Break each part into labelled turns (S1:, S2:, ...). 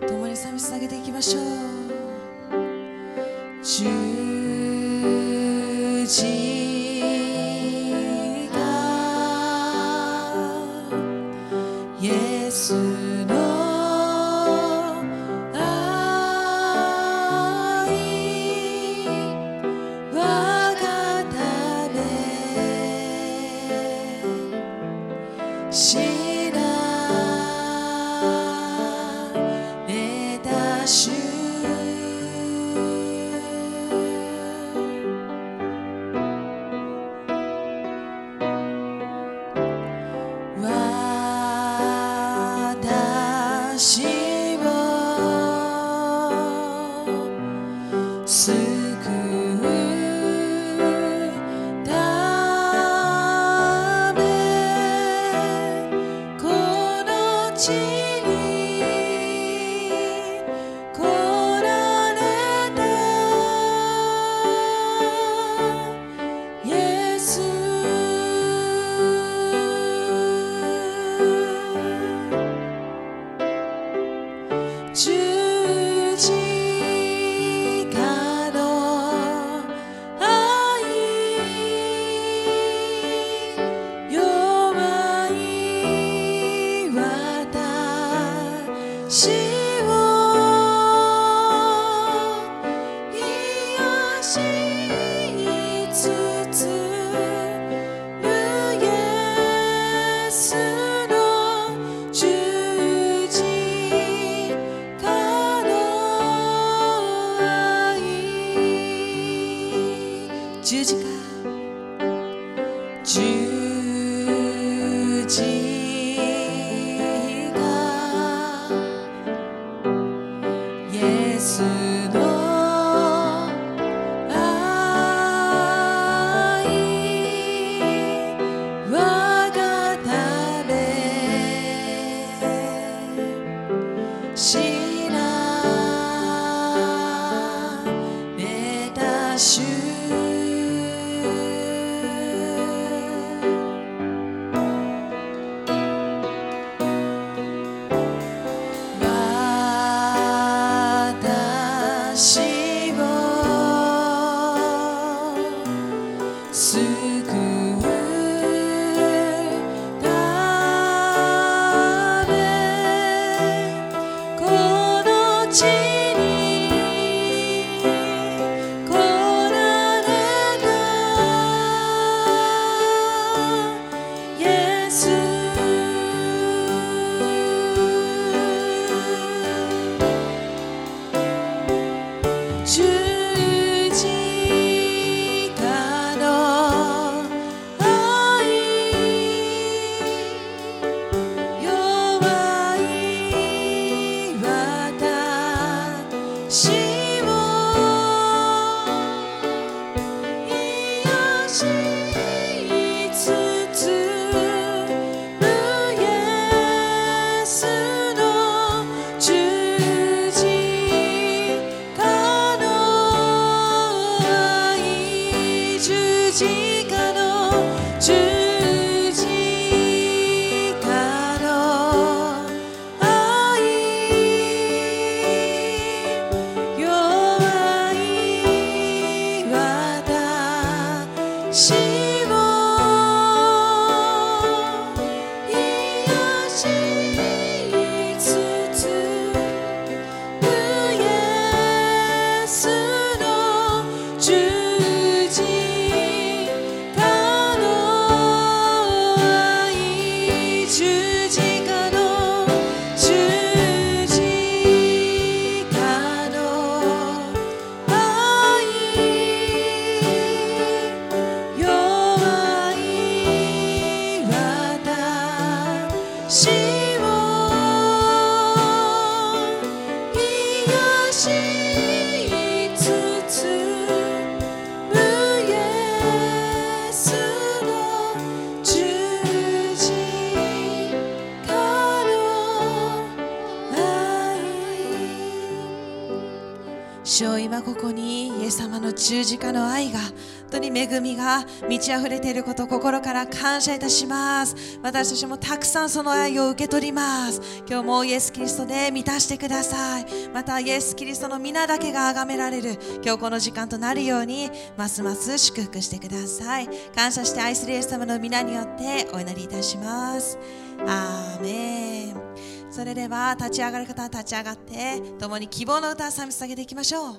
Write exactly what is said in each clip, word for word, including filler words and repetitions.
S1: 共に賛美捧げていきましょう。十字架イエスの知られた主私を救うためこの地に来られたイエス十字架の愛弱い私を癒しつつイエスの十字架の愛十字架十字架イエスの愛我がため知られた主私を救うためこの地に来られたイエス十字架の愛弱い私主よ、今ここにイエス様の十字架の愛が、本当に恵みが満ち溢れていることを心から感謝いたします。私たちもたくさんその愛を受け取ります。今日もイエス・キリストで満たしてください。またイエス・キリストの皆だけが崇められる今日この時間となるように、ますます祝福してください。感謝して愛するイエス様の皆によってお祈りいたします。アーメン。それでは立ち上がる方は立ち上がって共に希望の歌を賛美捧げていきましょう。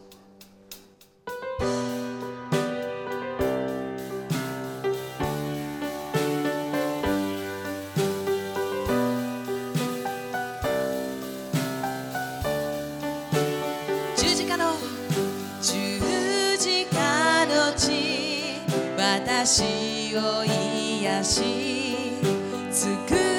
S1: 十字架の十字架の地、私を癒し救う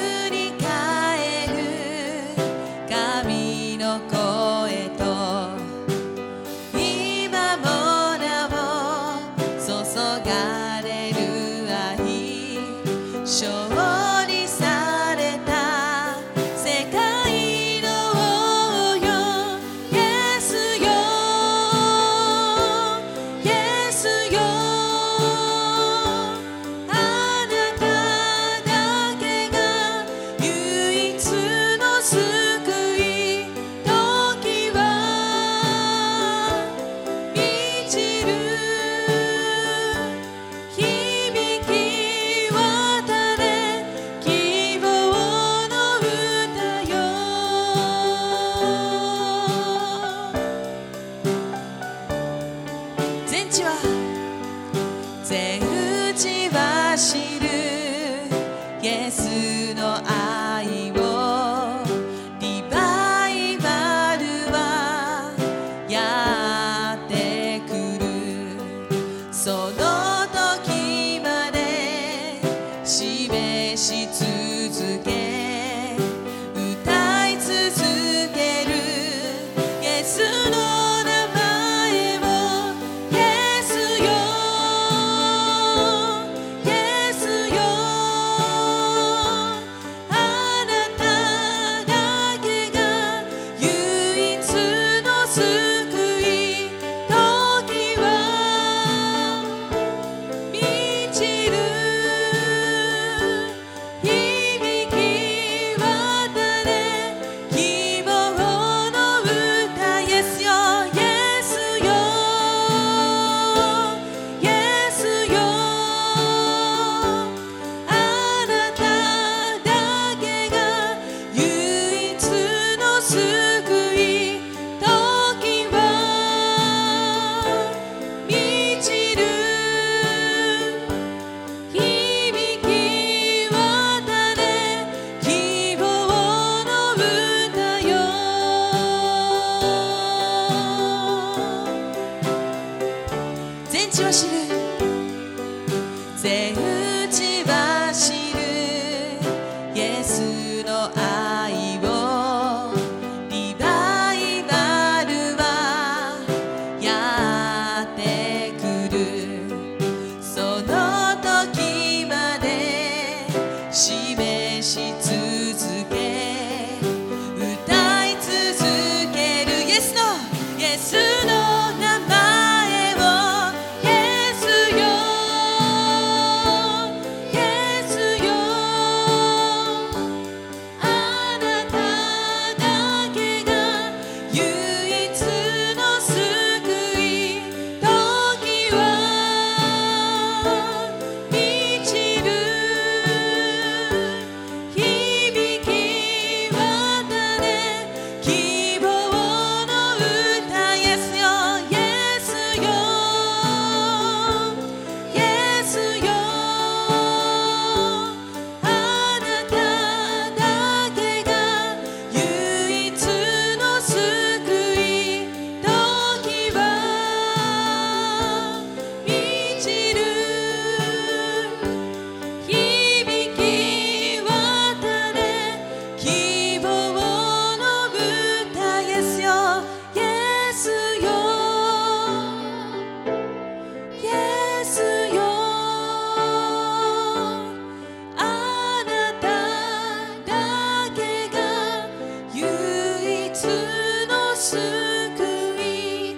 S1: 救い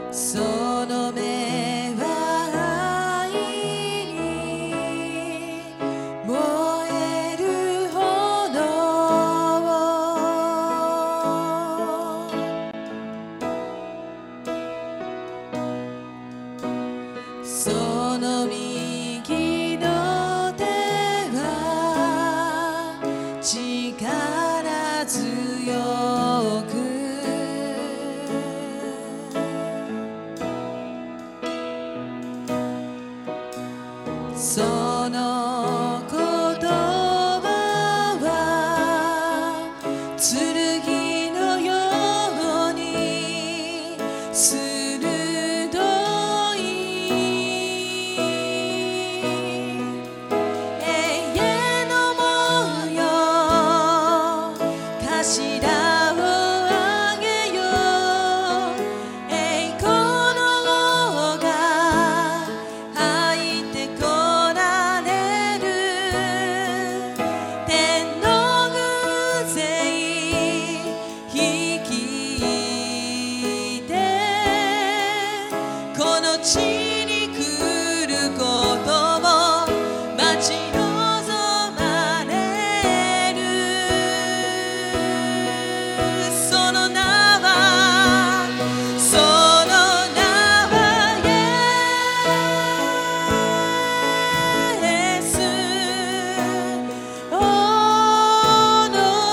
S1: その目は愛に燃える炎その右の手は力強くその言葉は剣のように鋭い永遠のもよ頭を上げよう栄光の王が入ってこられる天の偶然率いてこの地に来ることを待ち望まれるその名はその名はイエス王の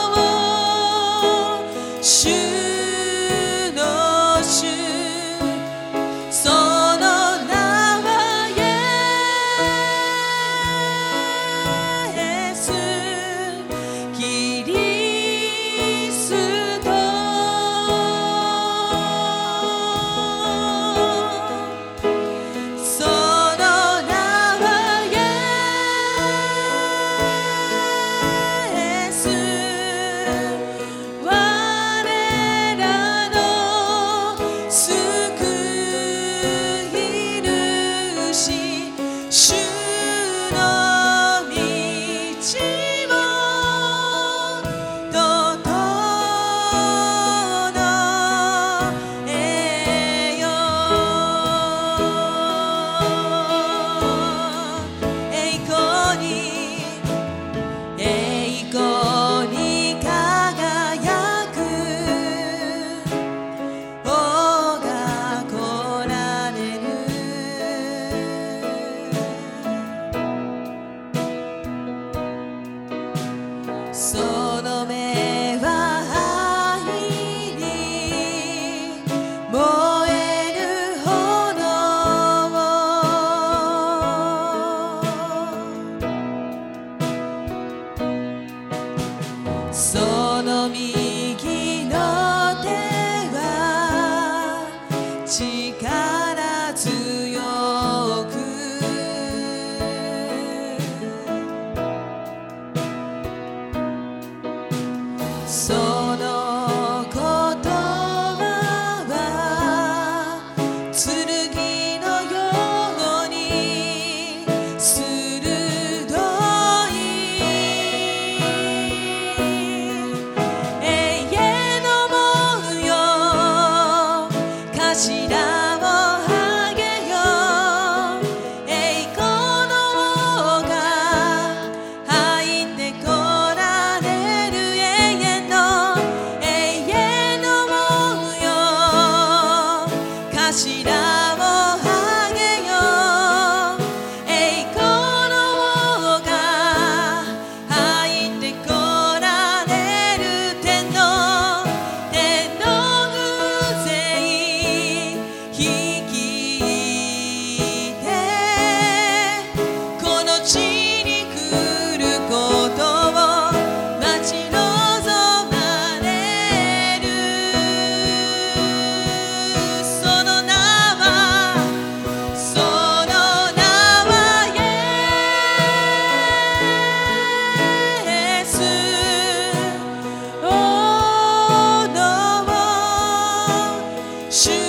S1: 主の主その名はイエスキリストその名はイエス我らの救い主主の道を整えよう栄光に栄光に輝く王が来られるその目は愛に燃える炎その右の手は力強くその言葉は剣のように鋭い永遠のもよ頭を上げよう栄光の王が入ってこられる永遠の永遠のもよ頭を上げよう栄光の王が入ってこられる天の天の偶然率いてこの地に来ることを待ち望まれるその名はその名はイエス王の主